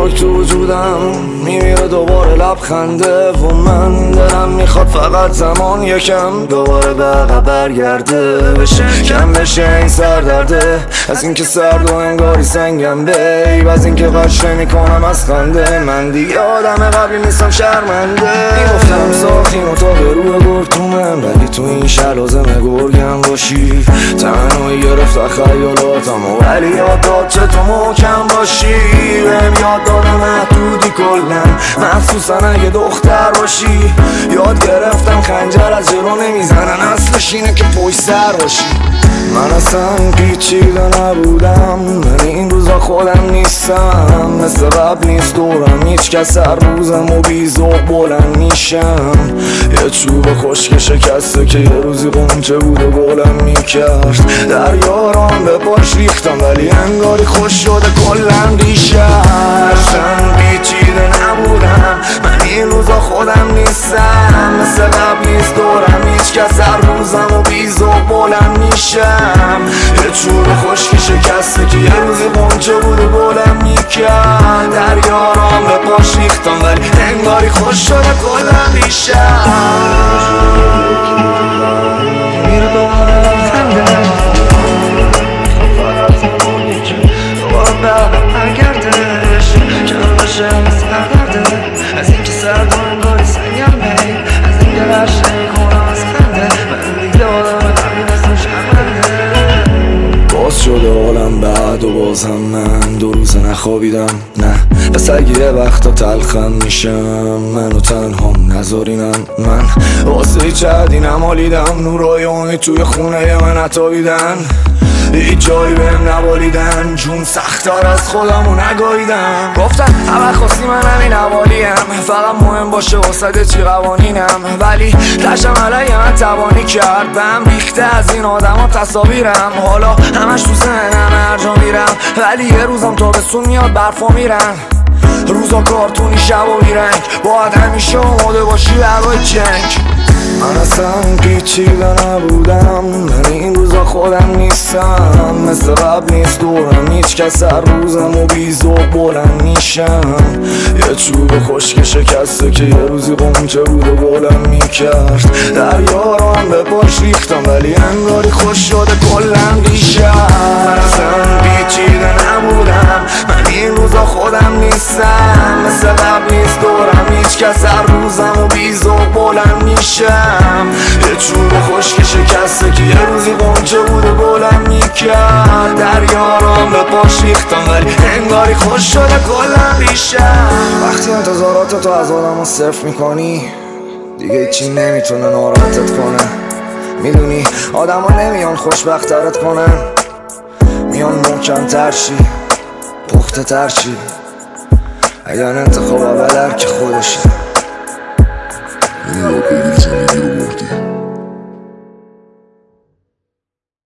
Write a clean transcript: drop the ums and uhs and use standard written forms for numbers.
خاک تو وجودم میمیره دوباره لبخنده و من دلم میخواد فقط زمان یکم دوباره به عقب برگرده بشه کم بشه این سردرده از اینکه سرد و انگاری سنگم بیب از اینکه قش نمیکنم از خنده من دیگه آدم قبلی نیستم شرمنده میگفتم ساختیم اتاق روی گرتومه ولی تو این شهر لازمه گرگم باشی تنهایی گرفت خیالاتم ولی یاد داد چه تو محکم باشی بهم یاد داده محدودی کلن مخصوصا اگه دختر باشی یاد گرفتم خنجر از جلو نمیزنن اصلش اینه که پشت سر باشی من اصلا پیچیده نبودم من این روزا خودم نیستم مثل قبل نیست دورم هیچ کس هر روزم و بیزوق بلند میشم یه چوب خشک شکسته که یه روزی قنچه بود و گلم میکرد در یاران به پاش ریختم ولی انگاری خوش شده کلم بیشتر اصلا پیچیده نبودم من این روزا خودم نیستم مثل قبل نیست دورم هیچ کس هر روزم و بیزوق بلند میشم یه چوب خشکی شکسته که یه روزی قنچه بود و گلم میکرد در یاران به پاش ریختم ولی انگاری خوش شده کلم بیشتر میره دوباره خنده دوباره به برگردش کم بشه مثل درده از اینکه سرد و انگاری سنگم بی از اینکه قش نمیکنم از خنده من دیگه آدم قبلی نیستم شرمنده باز شده حالم بعد و بازم من دو روز نخوابیدم نه بس اگه یه وقتا تلخم میشم منو تنهام نذارینم من واسه هیچ عدی نمالیدم نورای امید توی خونه من نتابیدن هیچ جایی بهم نبالیدن جون سخت‌تر از خودمو نگاهیدم گفتن همه خواستی من همین حوالیم فقط مهم باشه واسه چی قوانینم ولی دشم علیه من توانی کرد بهم ریخته از این آدم ها تصاویرم حالا همش تو ذهنم هر جا میرم ولی یه روزم تابستون میاد برفا میرن روزا کارتونی شب و بیرنگ باید همیشه آماده باشی برای جنگ من اصلا پیچیده نبودم من این روزا خودم نیستم مثل قبل نیست دورم هیچ کس هر روزم و بیزوق بلند میشم یه چوب خشک شکسته که یه روزی قنچه بود و گلم میکرد در یاران به پاش ریختم ولی انگاری خوش شده کلم بیشتر من اصلا پیچیده نبودم من این روزا خودم نیستم مثل قبل نیست دورم هیچ کس هر روزم و بیزوق بلند میشم یه چوب خشک شکسته که یه روزی قنچه بود و گلم میکرد در یاران به پاش ریختم ولی انگاری خوش شده کلم بیشتر وقتی انتظارات تو از آدم ها صرف میکنی دیگه هیچی نمیتونه ناراحتت کنه میدونی آدم ها نمیان خوشبخترت کنن میان محکم تر شی پخته تر شی اگر انتخاب اول که خودشه